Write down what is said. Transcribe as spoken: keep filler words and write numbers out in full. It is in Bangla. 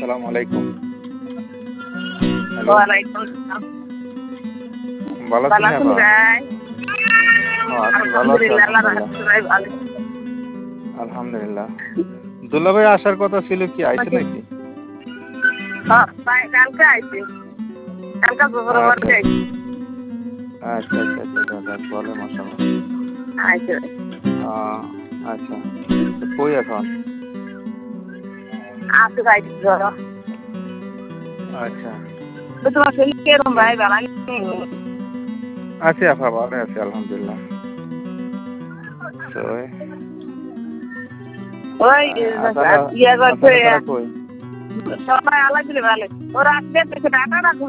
আসসালামু আলাইকুম। হ্যালো, ওয়ালাইকুম আসসালাম। ভালো আছেন ভালো আছেন আপা? ভাই? ও আছি, ভালো আছি আলহামদুলিল্লাহ, আল্লাহর আলহামদুলিল্লাহ। রহমতে ভাই ভালো। আলহামদুলিল্লাহ। দুলা ভাই আসার কথা ছিল, কি আইছে নাকি? হ্যাঁ, ভাই কালকে আইছি। কালকে দুপুরে আচ্ছা বাড়িতে আইছি। আচ্ছা আচ্ছা আচ্ছা আচ্ছা যাক, ভালো, মাশাআল্লাহ। আইছে ভাই। আহ, আচ্ছা, তো কই এখন? আছি ভাই ধরো। আচ্ছা তো তোমার শরীর কিরকম ভাই? ভালো নেই? আছি আপা, ভালো আছি আলহামদুলিল্লাহ। তো ওই আর তারা ইয়ে আর করছে তারা তারা কই? সবাই আলাদা ভালো। ওরা আসবে ডাটা রাখুন।